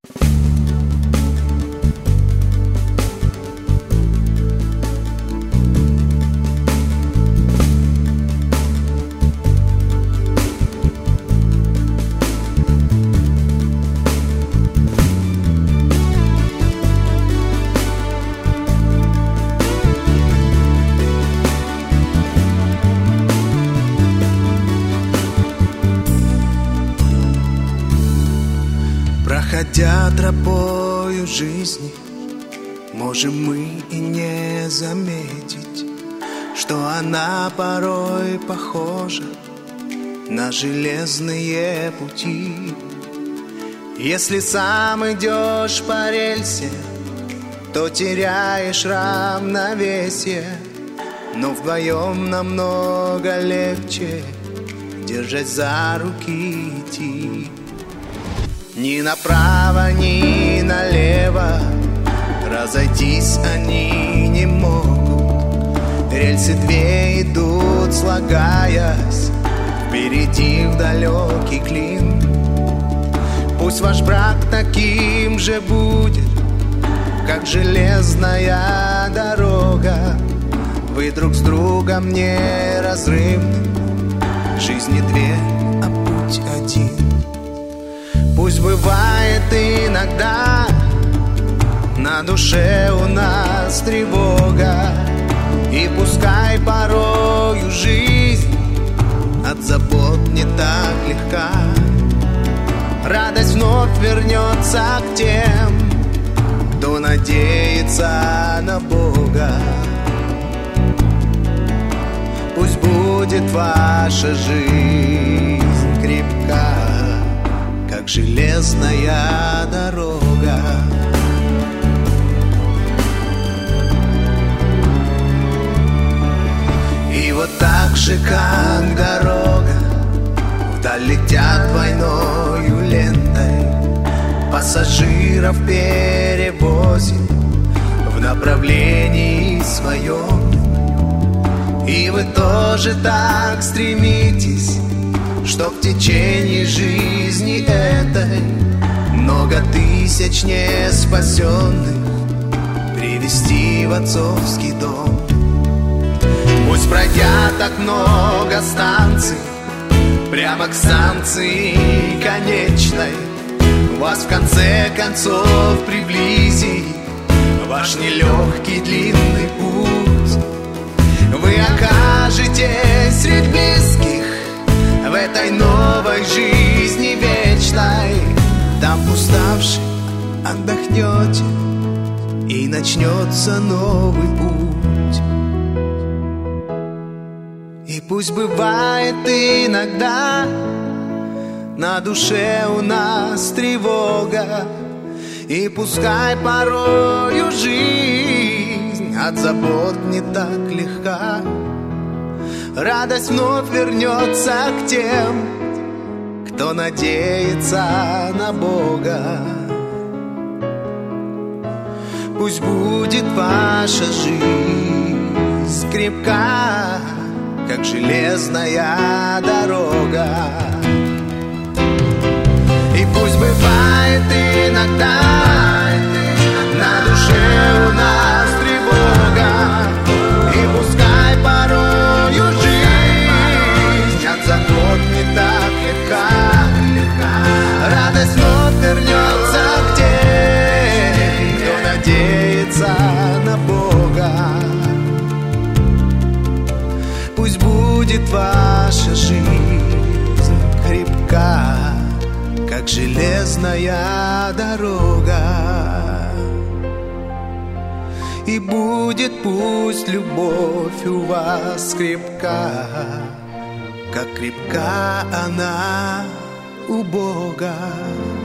Проходя тропою жизни, можем мы и не заметить, что она порой похожа на железные пути. Если сам идешь по рельсе, то теряешь равновесие, но вдвоем намного легче держать за руки идти. Ни направо, ни налево разойтись они не могут. Рельсы две идут, слагаясь впереди в далекий клин. Пусть ваш брак таким же будет, как железная дорога. Вы друг с другом неразрывны, жизни две, а путь один. Пусть бывает иногда на душе у нас тревога, и пускай порою жизнь от забот не так легка. Радость вновь вернется к тем, кто надеется на Бога. Пусть будет ваша жизнь крепка, как железная дорога. И вот так же, как дорога, вдаль летят двойною лентой, пассажиров перевозит в направлении своем. И вы тоже так стремитесь, что в течение жизни этой много тысяч неспасенных привести в отцовский дом. Пусть пройдя так много станций, прямо к станции конечной, вас в конце концов приблизит ваш нелегкий длинный путь. Вы окажетесь среди близких в этой новой жизни вечной. Там уставший отдохнете, и начнется новый путь. И пусть бывает иногда на душе у нас тревога, и пускай порою жизнь от забот не так легка. Радость вновь вернется к тем, кто надеется на Бога. Пусть будет ваша жизнь крепка, как железная дорога. И пусть бывает иногда на душе у нас тревога, и пускай порою жизнь от забот не так легка. Радость вновь вернется к тем, кто надеется на Бога. Пусть будет ваша жизнь крепка, как железная дорога. И будет пусть любовь у вас крепка, как крепка она у Бога.